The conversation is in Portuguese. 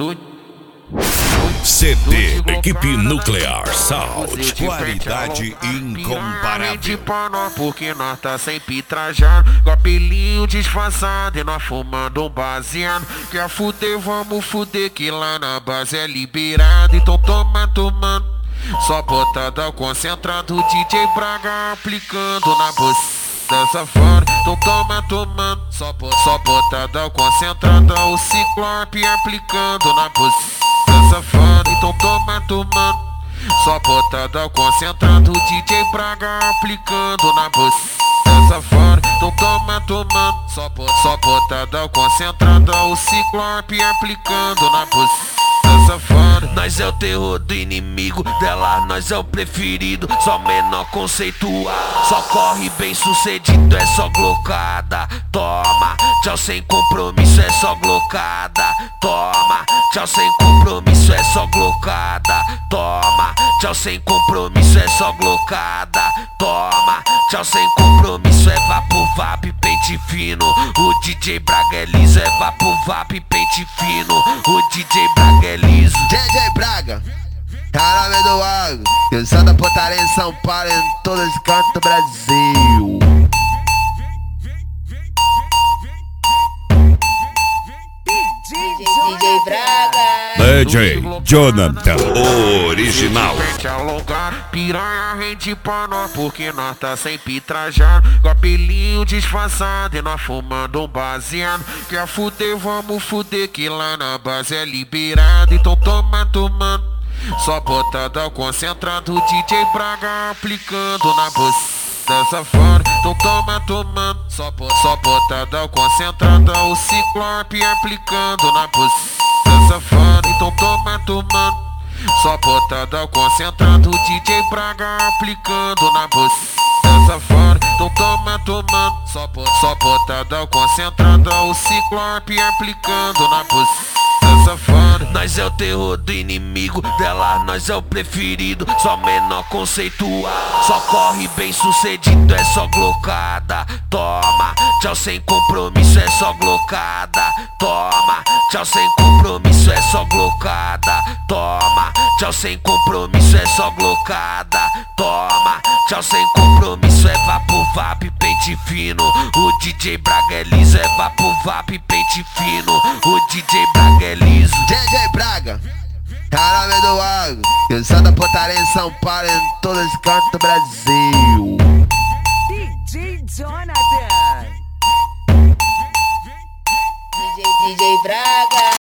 CD Equipe Nuclear Sound, qualidade incomparável. Porque nós tá sempre trajado, com apelinho disfarçado e nós fumando um baseado. Quer fuder, vamos fuder, que lá na base é liberado. Então toma tomando, só botada concentrado, DJ Braga aplicando na bolsa safado. Então toma tomando, só botada concentrada, o Ciclope aplicando na bolsa safado. Então toma tomando, só botada concentrado, DJ Braga aplicando na bolsa safado. Então toma tomando, só botada concentrada, o Ciclope aplicando na bolsa safado. Nós é o terror do inimigo, dela nós é o preferido, só menor conceituado, só corre bem sucedido, é só glocada. Toma, tchau sem compromisso, é só glocada. Toma, tchau sem compromisso, é só glocada. Toma, tchau sem compromisso, é só glocada. Toma, tchau sem compromisso, é vapo, vap, pente fino. O DJ Braga é liso, é vapo, vap, pente fino. O DJ Braga é liso. DJ Braga, caralho do água, eu sou da Pontaria em São Paulo, em todos os cantos do Brasil. DJ Braga, DJ Jonathan, o original. Piranha rende pra nós, porque nós tá sempre trajado, com apelinho disfarçado e nós fumando um baseado. Quer fuder, vamos fuder, que lá na base é liberado. Então toma tomando, só botada concentrado, DJ Braga aplicando na bolsa safado. Então toma tomando, só botada concentrada, o Ciclope aplicando na bolsa safado. Então toma tomando, só botada concentrado, DJ Braga aplicando na bolsa safado. Então toma tomando, só botada concentrada, o Ciclope aplicando na bolsa safado. Nós é o terror do inimigo, dela nós é o preferido, só menor conceituado, só corre bem sucedido, é só glocada. Toma, tchau sem compromisso, é só glocada. Toma, tchau sem compromisso, é só glocada. Toma, tchau sem compromisso, é só glocada. Toma, tchau sem compromisso, é vapo, vap, pente fino. O DJ Braga é liso, é vapo, vap, pente fino. O DJ Braga é liso. DJ Braga, caralho do água, eu sou da Pontaria em São Paulo, em todos os cantos do Brasil. DJ Jonathan, DJ Braga.